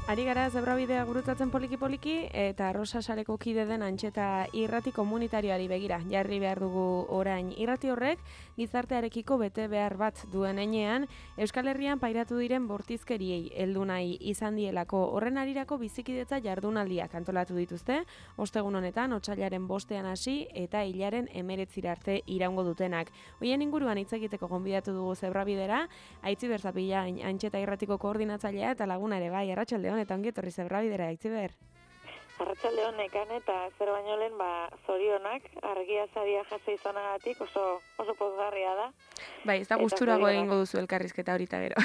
Ari gara zebrabidea gurutzatzen poliki-poliki eta Rosa Sareko kide den Antxeta irrati komunitarioari begira. Jarri behar dugu orain. Irrati horrek gizartearekiko bete behar bat duen heinean, Euskal Herrian pairatu diren bortizkeriei heldu nahi izan dielako. Horren arirako bizikidetza jardunaldiak antolatu dituzte, ostegun honetan, otsailaren 5ean hasi eta hilaren 19 arte iraungo dutenak. Hoien inguruan hitz egiteko gonbidatu dugu zebrabidera, Aitziber Zapilla Antxeta irratiko koordinatzailea eta laguna ere bai, arratsaldeon eta ongi etorri zebrabidera, Aitziber. Arratsaldeon nekan eta zer baino lehen zorionak, argia saria jasa izanagatik oso pozgarria da. Bai, ez da gusturago egingo duzu elkarrizketa horita gero.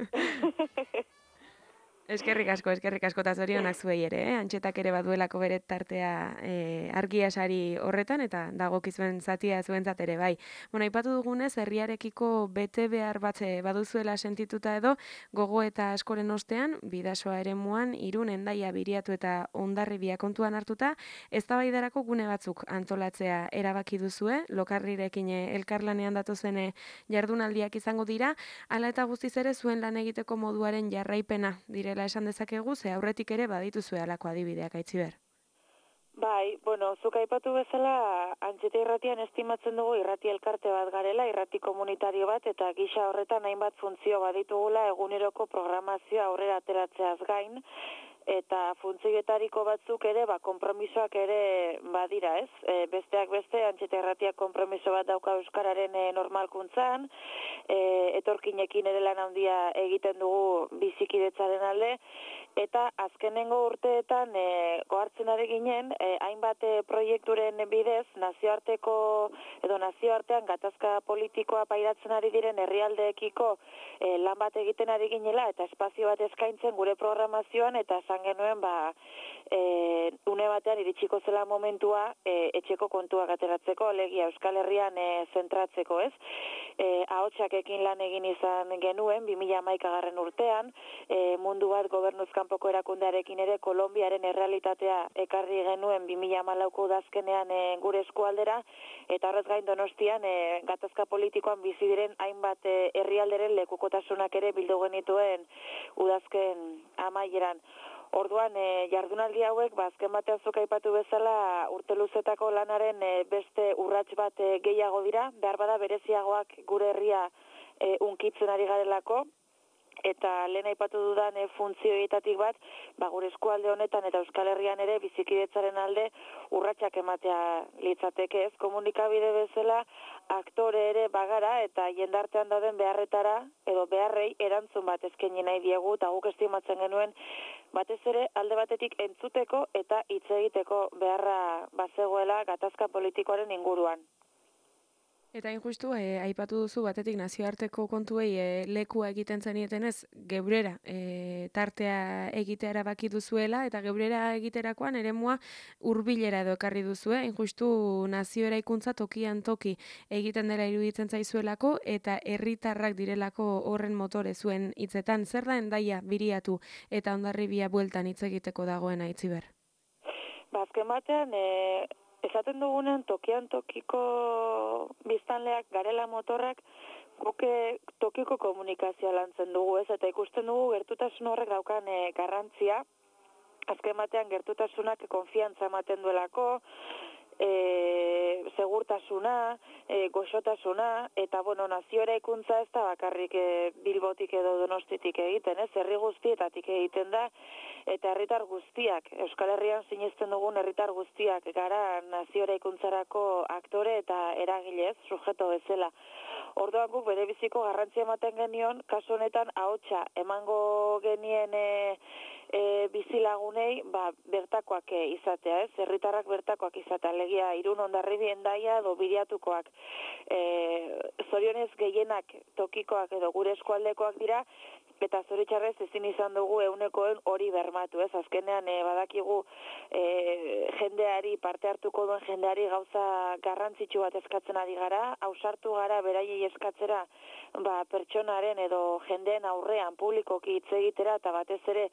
Eskerrik asko, eta zorionak zuei ere, Antxetak ere baduelako bere tartea argia sari horretan, eta dagokizuen zatia zuentzat ere, bai. Bueno, aipatu dugunez, herriarekiko bete behar bat baduzuela sentituta edo, gogo eta askoren ostean, Bidasoa eremuan, Irun, Hendaia, Biriatu eta Hondarribia kontuan hartuta, eztabaidarako gune batzuk antolatzea erabaki duzue, Lokarrirekin elkarlanean datozen jardunaldiak izango dira, hala eta guztiz ere zuen lan egiteko moduaren jarraipena direla esan dezakegu, ze aurretik ere badituzue halako adibideak, Aitziber. Bai, zuk aipatu bezala, Antxeta irratian estimatzen dugu irrati elkarte bat garela, irrati komunitario bat, eta gisa horretan hainbat funtzio baditugula eguneroko programazioa aurrera ateratzeaz gain, eta funtzioetariko batzuk ere, konpromisoak ere badira, ez? Besteak beste, Antxeta irratiak konpromiso bat dauka euskararen normalkuntzan, etorkinekin ere lan handia egiten dugu bizikidetzaren alde, eta azkenengo urteetan gohartzen ari ginen, hainbat proiekturen bidez, nazioartean gatazka politikoa pairatzen ari diren herrialdeekiko lan bat egiten ari ginela, eta espazio bat eskaintzen gure programazioan, eta esan genuen, une batean iritsiko zela momentua etxeko kontuak ateratzeko, alegia Euskal Herrian zentratzeko, ez? Ahotsakekin lan egin izan genuen, 2011 urtean, mundu bat gobernuz kanpoko erakundearekin ere Kolonbiaren errealitatea ekarri genuen 2014ko udazkenean gure eskualdera, eta horrez gain Donostian gatazka politikoan bizi diren hainbat herrialderen lekukotasunak ere bildu genituen udazken amaieran. Orduan, jardunaldi hauek, azken batean zuk aipatu bezala, urte luzetako lanaren beste urrats bat gehiago dira, behar bada bereziagoak gure herria unkitzen ari garelako, eta lehen aipatu dudan funtzioetatik bat, gure eskualde honetan eta Euskal Herrian ere bizikidetzaren alde urratsak ematea litzateke, ez? Komunikabide bezala aktore ere bagara eta jendartean dauden beharretara edo beharrei erantzun bat eskaini nahi diegu, eta guk estimatzen genuen batez ere alde batetik entzuteko eta hitz egiteko beharra bazegoela gatazka politikoaren inguruan. Eta injustu, aipatu duzu batetik nazioarteko kontuei lekua egiten zenietenez, geurera tartea egitea erabaki duzuela, eta geurera egiterakoan eremua hurbilera edo ekarri duzue, injustu nazio eraikuntza tokian toki egiten dela iruditzen zaizuelako, eta herritarrak direlako horren motore zuen hitzetan. Zer da Hendaia, Biriatu eta Hondarribia bueltan hitz egiteko dagoen, Aitziber? Azken batean, esaten dugunen tokian tokiko biztanleak garela motorrak, guke tokiko komunikazioa lantzen dugu, ez? Eta ikusten dugu gertutasun horrek daukan garrantzia, azken batean gertutasunak konfiantza ematen duelako, segurtasuna, goxotasuna, eta nazio eraikuntza ez da bakarrik Bilbotik edo Donostitik egiten, ez? Herri guztietatik egiten da, eta herritar guztiak, Euskal Herrian sinesten dugun herritar guztiak gara nazio eraikuntzarako aktore eta eragile, ez? Sujeto bezala. Orduan guk bere biziko garrantzia ematen genion, kasu honetan ahotsa emango genien bizilagunei bertakoak izatea, ez? Herritarrak bertakoak izatea, alegia Irun, Hondarribia, Hendaia edo Biriatukoak. Zorionez gehienak tokikoak edo gure eskualdekoak dira, eta zoritxarrez ezin izan dugu eunekoen hori bermatu, ez? Azkenean badakigu jendeari, parte hartuko duen jendeari gauza garrantzitsu bat eskatzen ari gara, ausartu gara beraiei eskatzera pertsonaren edo jendeen aurrean publikoki hitz egitera, eta batez ere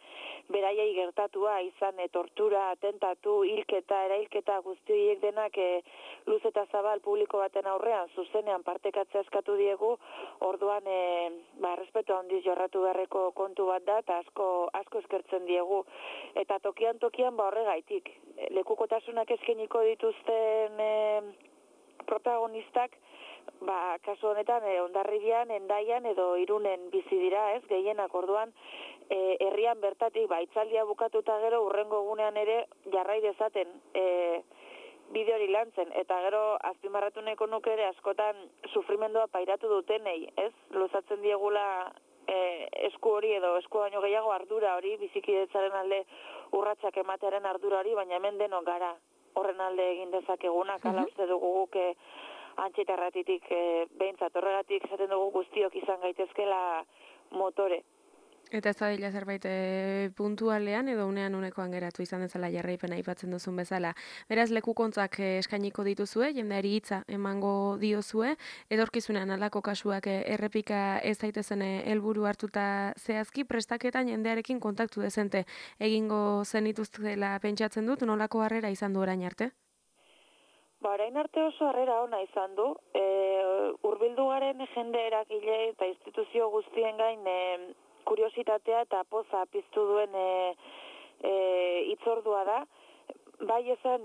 beraiei gertatua izan tortura, atentatu, hilketa, erailketa guzti horiek denak luz eta zabal publiko baten aurrean zuzenean partekatzea eskatu diegu, orduan respetu handiz jorratu beharreko kontu bat da eta asko eskertzen diegu. Eta tokian horregaitik. Lekukotasunak eskainiko dituzten protagonistak, kasu honetan Hondarribian, Hendaian edo Irunen bizi dira, ez? Gehienak orduan herrian bertatik hitzaldia bukatuta gero hurrengo egunean ere jarrai dezaten bide hori lantzen, eta gero azpimarratu nahiko nuke ere askotan sufrimendua pairatu dutenei, ez? Luzatzen diegula esku hori edo esku baino gehiago ardura hori, bizikidetzaren alde urratsak ematearen ardura hori, baina hemen denok gara horren alde egin dezakegunak, ala uste dugu guk Antxetarratitik behintzat horregatik esaten dugu guztiok izan gaitezkela motore. Eta ez da zerbait puntualean edo unekoan geratu izan dezala jarraipena aipatzen duzun bezala. Beraz, lekukontzak eskainiko dituzue, jendeari hitza emango diozue, edorkizunean halako kasuak errepika ez daitezen helburu hartuta zehazki, prestaketan jendearekin kontaktu dezente egingo zenituztela pentsatzen dut, nolako harrera izan du orain arte? Orain arte oso harrera ona izan du. Hurbildu garen jende eragile eta instituzio guztien gain kuriositatea eta poza piztu duen hitzordua da. Bai esan,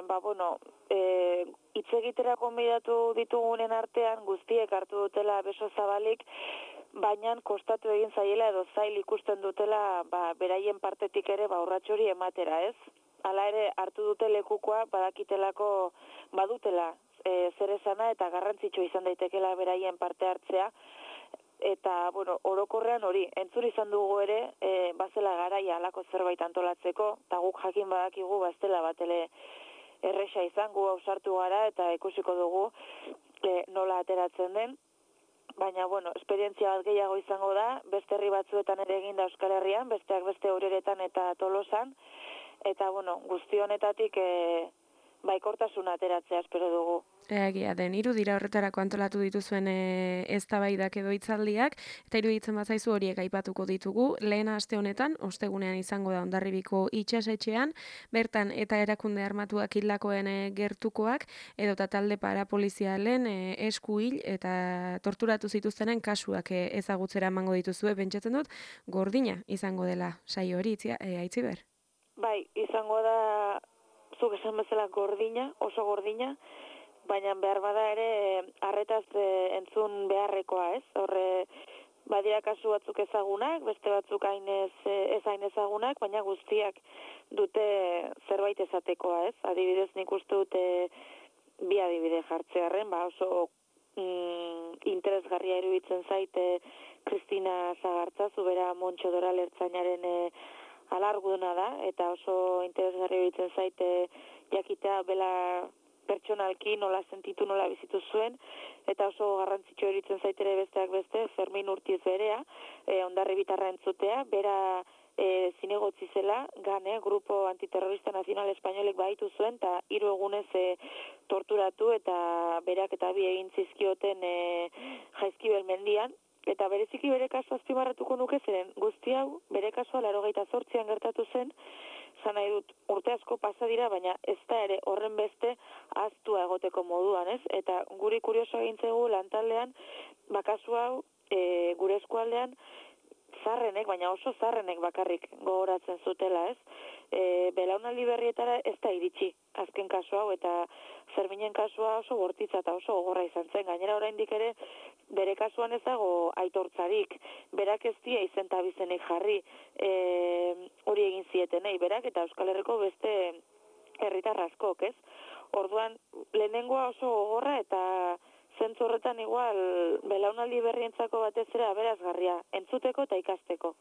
hitz egitera konbidatu ditugunen artean guztiek hartu dutela beso zabalik, baina kostatu egin zaiela edo zail ikusten dutela beraien partetik ere urrats hori ematera, ez? Hala ere hartu dute lekukoa badakitelako badutela zer esana eta garrantzitsua izan daitekela beraien parte hartzea. Eta, orokorrean hori, entzun izan dugu ere, bazela garaia halako zerbait antolatzeko, eta guk jakin badakigu baztela batele erresa izango ausartu gara eta ikusiko dugu nola ateratzen den. Baina, esperientzia bat gehiago izango da, beste herri batzuetan ere eginda Euskal Herrian, besteak beste Ureretan eta Tolosan, eta, guzti honetatik baikortasuna ateratzea espero dugu. Egia den, 3 dira horretarako antolatu dituzuen eztabaidak edo hitzaldiak, eta iruditzen bazaizu horiek aipatuko ditugu. Lehen aste honetan, ostegunean izango da Hondarribiko itsasetxean, bertan eta erakunde armatuak hildakoen gertukoak, edota talde parapolizialen esku hil eta torturatu zituztenen kasuak ezagutzera emango dituzue, pentsatzen dut, gordina izango dela saio hori, Aitziber? Bai, izango da zuk esan bezala gordina, oso gordina, baina behar bada ere arretaz entzun beharrekoa, ez? Horre, badira kasu batzuk ezagunak, beste batzuk ez hain ezagunak, baina guztiak dute zerbait esatekoa, ez? Adibidez nik uste dute bi adibide jartzearren, oso interesgarria iruditzen zaite Kristina Zagartza, zubera Montxo Doral ertzainaren alarguduna da, eta oso interesgarria iruditzen zaite jakitea bela pertsonalki nola sentitu, nola bizitu zuen, eta oso garrantzitsua iruditzen zaitere besteak beste, Fermin Urtiz berea, Hondarribitarra entzutea, bera zinegotzi zela, GANE, Grupo Antiterrorista Nazional Espainolek baitu zuen, eta 3 egunez torturatu, eta berak eta bi egin zizkioten Jaizkibel mendian, eta bereziki bere kasua azpimarratuko nuke zeren guzti hau, bere kasua 88an gertatu zen, zan nahi dut urte asko pasa dira, baina ez da ere horren beste ahaztua egoteko moduan, ez? Eta guri kurioso egintzegu lantaldean, kasu hau gure eskualdean zarrenek, baina oso zarrenek bakarrik gogoratzen zutela, ez? Belaunaldi berrietara ez da iritsi azken kasu hau, eta Ferminen kasua oso bortitza eta oso gogorra izan zen. Gainera oraindik ere bere kasuan ez dago aitortzarik, berak ez dia izen eta bizenik jarri hori egin zietenei, berak eta Euskal Herriko beste herritar askok, ez? Orduan, lehenengoa oso gogorra eta zentzu horretan igual belaunaldi berrientzako batez ere aberazgarria, entzuteko eta ikasteko.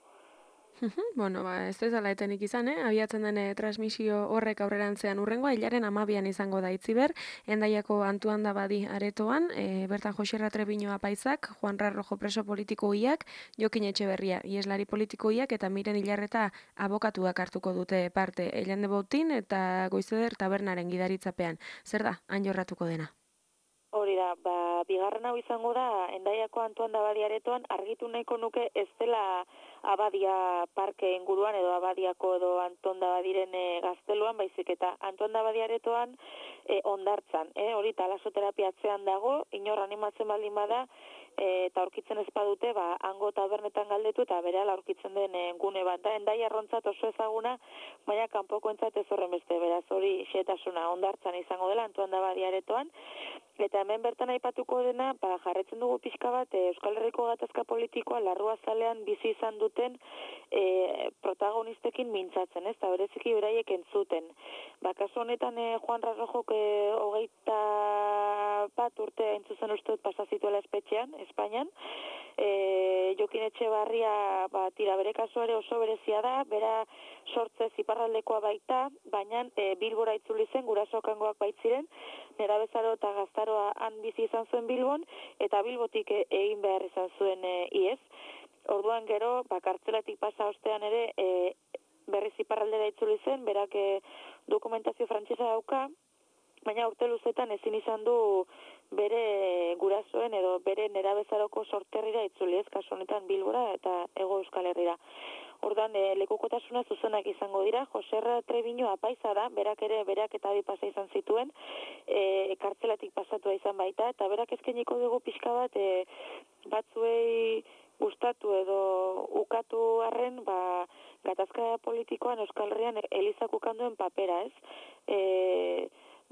Ez dezala etenik izan, abiatzen den transmisio horrek aurrerantzean urrengoa, hilaren 12an izango da Itziber, Hendaiako Antuanda Badi aretoan, bertan Joxerra Trebiño apaitzak, Juanra Rojo preso politikoiak, Jokin Etxeberria, ieslari politikoiak eta Miren Ilarreta abokatuak hartuko dute parte, Elande Boutin eta Goizeder tabernaren gidaritzapean. Zer da, han jorratuko dena? Hori da, bigarren hau izango da, Hendaiako Antuanda Badi aretoan argitu nahiko nuke ez dela Abadia parke inguruan edo Abadiako edo Antonda Badiren gazteluan, baizik eta Antonda Badiaretoan ondartzan. Hori talasoterapia atzean dago, inor animatzen baldin bada, eta aurkitzen ez badute, hango tabernetan galdetu eta berehala aurkitzen den gune bat da. Endai arrontzat oso ezaguna, baina kanpokoentzat ez horren beste, beraz hori xetasuna ondartzan izango dela, Antonda Badiaretoan. Eta hemen bertan aipatuko dena, jarretzen dugu pixka bat, Euskal Herriko gatazka politikoa larruazalean bizi izan duten protagonistekin mintzatzen, ez? Eta bereziki beraiek entzuten. Kasu honetan Juan Rasrojok 21 urte entzuzen uste dut pasazituela espetxean, Espainian. Jokin Etxebarria, tira, bere kasu ere oso berezia da, bera sortzez iparraldekoa baita, baina Bilbora itzuli zen, gurasokangoak baitziren, nerabezaro eta gaztaroa han bizi izan zuen Bilbon, eta Bilbotik egin behar izan zuen iez. Orduan gero, kartzelatik pasa ostean ere, berriz iparraldera itzuli zen, berak dokumentazio frantsesa dauka, baina urte luzetan ezin izan du bere gurasoen edo bere nerabezaroko sorterrira itzuli, ez kasu honetan Bilbora eta Hego Euskal Herrira. Ordan lekukotasuna zuzenak izango dira. Joserra Trebiño apaiza da, berak eta bi pasa izan zituen, kartzelatik pasatua izan baita, eta berak eskainiko dugu pixka bat batzuei gustatu edo ukatu arren, gatazka politikoan Euskal Herrian Elizak ukanduen papera, ez?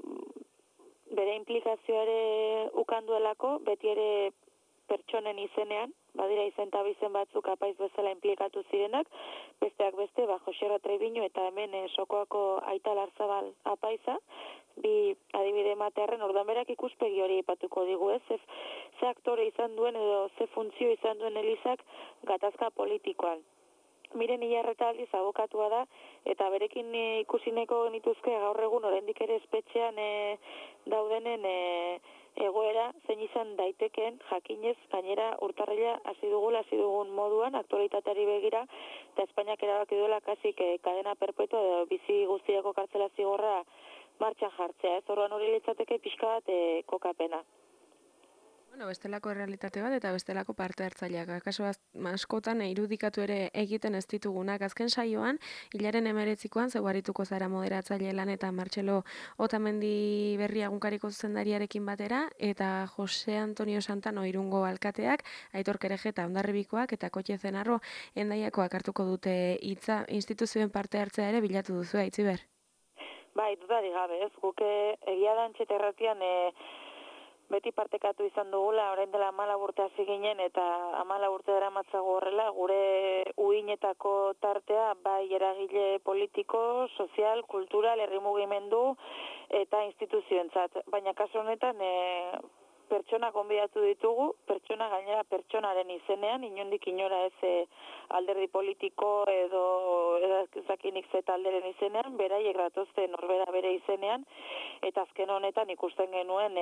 Bere implikazioa ere ukanduelako, beti ere pertsonen izenean, badira izen eta bizen batzuk apaiz bezala implikatu zirenak, besteak beste, Joserra Trebiño eta hemen Sokoako Aita Larzabal apaiza, bi adibide ematearren, ordan berak ikuspegi hori aipatuko digu, ez? Ze aktore izan duen edo ze funtzio izan duen Elizak gatazka politikoan. Miren Ilarreta aldiz abokatua da, eta berekin ikusineko genituzke gaur egun oraindik ere espetxean daudenen egoera zein izan daitekeen jakinez gainera urtarrila hasi dugun moduan aktualitateari begira, eta Espainiak erabaki duela kasik kadena perpetua edo bizi guztiako kartzela zigorra martxan jartzea, ez? Orduan hori litzateke pixka bat kokapena. Bueno, bestelako errealitate bat eta bestelako parte hartzaileak. Kaso askotan irudikatu ere egiten ez ditugunak. Azken saioan, hilaren 19koan zeugarituko zara moderatzaile lanetan Martxelo Otamendi Berria egunkariko zuzendariarekin batera, eta Jose Antonio Santano Irungo alkateak, Aitor Kereje eta Hondarribikoak eta Kotxe Zenarro Endaiakoak hartuko dute hitza, instituzioen parte hartzea ere bilatu duzu, Aitziber? Bai, dudarik gabe, ez? Guke egia da Antxeta Irratian beti partekatu izan dugula, orain dela 14 urte hasi ginen eta 14 urte daramatzago horrela, gure uinetako tartea bai eragile politiko, sozial, kultural, herri mugimendu eta instituzioentzat. Baina kasu honetan pertsona gonbidatu ditugu, pertsona gainera pertsonaren izenean, inondik inora ez alderdi politiko edo ezakinik zeta alderen izenean, beraiek datozte norbera bere izenean, eta azken honetan ikusten genuen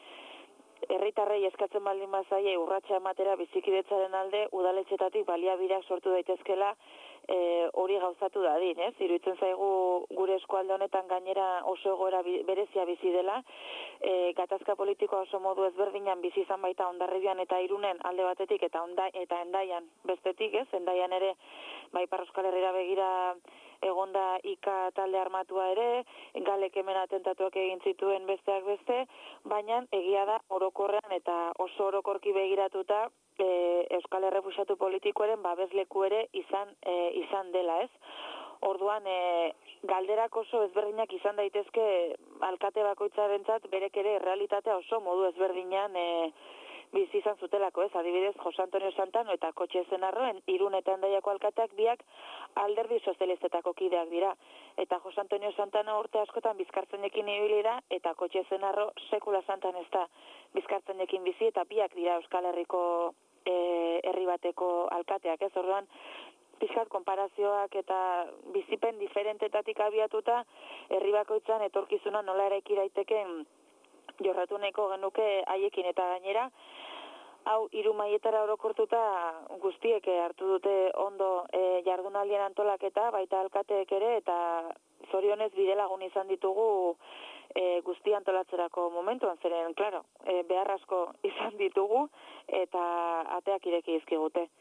herritarrei eskatzen baldin bazaie urratsa ematera bizikidetzaren alde udaletxetatik baliabideak sortu daitezkela hori gauzatu dadin, ez? Iruditzen zaigu gure eskualde honetan gainera oso egoera berezia bizi dela, gatazka politikoa oso modu ezberdinan bizi izan baita Hondarribian eta Irunen alde batetik eta Endaian bestetik, ez? Endaian ere Ipar Euskal Herrira begira egonda IKA talde armatua ere, Galek hemen atentatuak egin zituen besteak beste, baina egia da orokorrean eta oso orokorki begiratuta Euskal Errefuxiatu politikoaren babesleku ere izan dela, ez? Orduan, galderak oso ezberdinak izan daitezke alkate bakoitzarentzat berek ere realitatea oso modu ezberdinan bizi izan zutelako, ez? Adibidez, Jose Antonio Santano eta Kotxe Zenarroen Irun eta Endaiako alkateak biak alderdi sozialistetako kideak dira. Eta Jose Antonio Santano urte askotan bizkartzainekin ibili da, eta Kotxe Zenarro sekula santan ez da bizkartzainekin bizi, eta biak dira Euskal Herriko herri bateko alkateak, ez? Orduan, pixkat konparazioak eta bizipen diferentetatik abiatuta herri bakoitzan etorkizuna nola eraiki daiteken jorratu nahiko genuke haiekin, eta gainera hau 3 mailetara orokortuta guztiek hartu dute ondo jardunaldien antolaketa, baita alkateek ere, eta zorionez bidelagun izan ditugu guzti antolatzerako momentuan, zeren, klaro, behar asko izan ditugu eta ateak ireki dizkigute.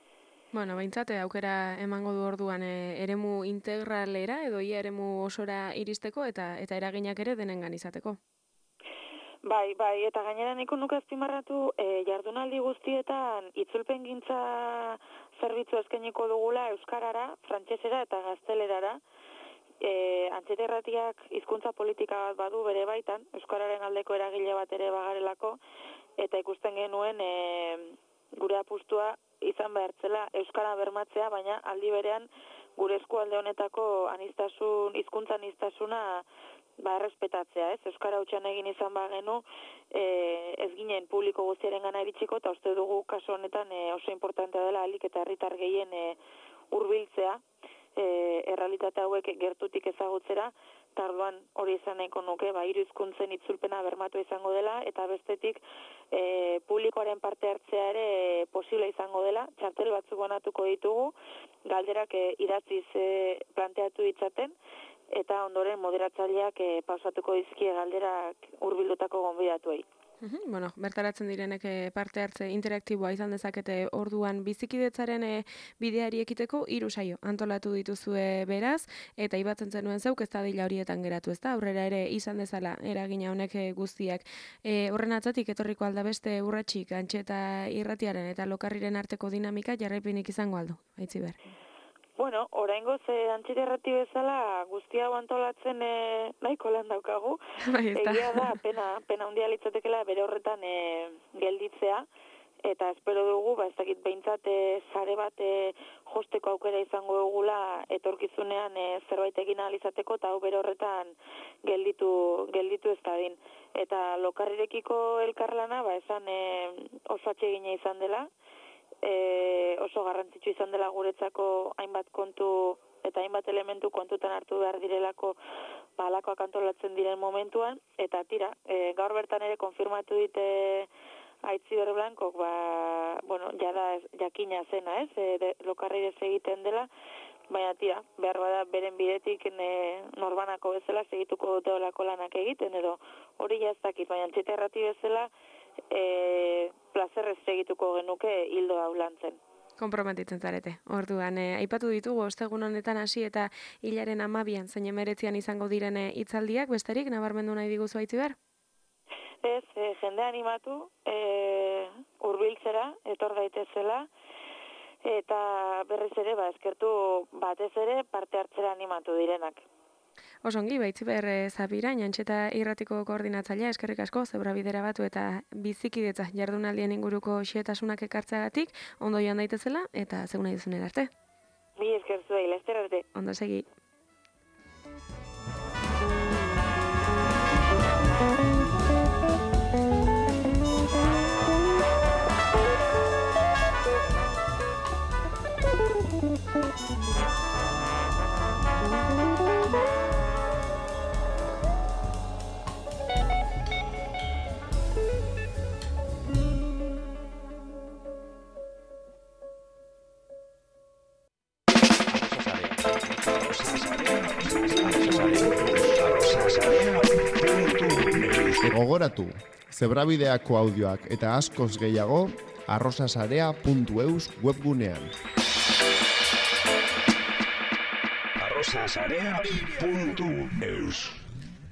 Bueno, behintzate aukera emango du orduan eremu integralera edo ia eremu osora iristeko eta eraginak ere denengan izateko. Bai, eta gainera niko nuke azpimarratu jardunaldi guztietan itzulpengintza zerbitzu eskainiko dugula euskarara, frantsesera eta gaztelerara. Antxeta irratiak hizkuntza politika bat badu bere baitan, euskararen aldeko eragile bat ere bagarelako, eta ikusten genuen gure apustua izan behartzela euskara bermatzea, baina aldi berean gure eskualde honetako hizkuntza aniztasuna errespetatzea, ez? Euskara hutsan egin izan bagenu, ez ginen publiko guztiaren gana iritsiko, eta uste dugu kasu honetan oso importantea dela ahalik eta herritar gehien hurbiltzea, errealitate hauek gertutik ezagutzera, eta orduan hori izan nahiko nuke, hiru hizkuntzen itzulpena bermatu izango dela, eta bestetik publikoaren parte hartzea ere posible izango dela, txartel batzuk banatuko ditugu, galderak idatziz planteatu ditzaten, eta ondoren moderatzaileak pausatuko dizkie galderak hurbildutako gonbidatuei. Bueno, bertaratzen direnek parte hartze interaktiboa izan dezakete orduan bizikidetzaren bideari ekiteko 3 saio antolatu dituzue beraz, eta ibatzen zenuen zeuk ez dadila horietan geratu, ezta? Aurrera ere izan dezala eragina honek guztiak. Horren atzatik etorriko alda beste urratsik Antxeta irratiaren eta Lokarriren arteko dinamika jarraipenik izango aldu, Aitziber? Bueno, oraingoz Antxeta irrati bezala guztia hau antolatzen nahiko lan daukagu. Egia da, pena handia litzatekeela bere horretan gelditzea, eta espero dugu, ez dakit behintzat sare bat josteko aukera izango dugula etorkizunean zerbait egin ahal izateko, eta hau bere horretan gelditu ez dadin. Eta Lokarrirekiko elkarlana, esan oso atsegina izan dela, oso garrantzitsu izan dela guretzako hainbat kontu eta hainbat elementu kontutan hartu behar direlako halakoak antolatzen diren momentuan, eta tira, gaur bertan ere konfirmatu dite Aitziber Blankok, jada jakina zena, Lokarrirez egiten dela, baina tira, behar bada beren bidetik norbanako bezala segituko dute olako lanak egiten, edo hori jaztakit, baina Antxeta irrati bezala plazerrez egituko genuke hildo hau lantzen. Konprometitzen zarete. Orduan, aipatu ditugu ostegun honetan hasi eta hilaren 12an zein 19an izango diren hitzaldiak, besterik nabarmendu nahi diguzu Aitziber? Ez, jende animatu, hurbiltzera, etor daitezela, eta berriz ere, eskertu batez ere parte hartzera animatu direnak. Osongi, Aitziber Zabirain, Antxeta irratiko koordinatzailea, eskerrik asko, zebra bidera batu eta bizikidetza jardunaldien inguruko xietasunak ekartzeagatik, ondo joan daitezela eta zeun nahi duzunen arte. Bi esker zuei, laster arte. Ondo segi. Gogoratu, zebrabideako audioak eta askoz gehiago arrosasarea.eus webgunean. arrosasarea.eus